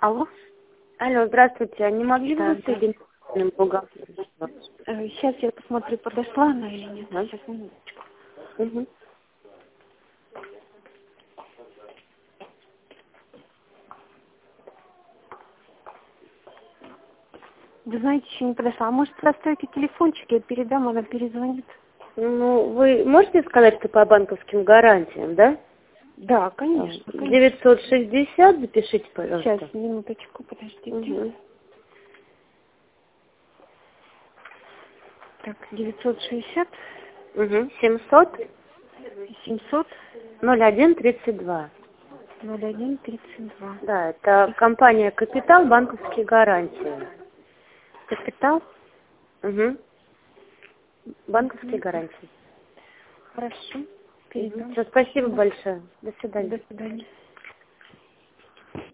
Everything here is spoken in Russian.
Алло. Алло, здравствуйте. А не могли бы Да, вы соединить бухгалтером? Сейчас я посмотрю, подошла она или нет. Да. Сейчас, минуточку. Угу. Вы знаете, еще не подошла. А может, оставите телефончик, я передам, она перезвонит. Ну, вы можете сказать, что по банковским гарантиям, да? Да, конечно, конечно. 960, запишите, пожалуйста. Сейчас, минуточку, подождите. Угу. Так, 960, Угу. 700 700, 0132. 01, 32. Да, это компания «Капитал», банковские гарантии. Капитал? Угу. Банковские гарантии. Хорошо, Угу. передам. Все, спасибо большое. До свидания. До свидания.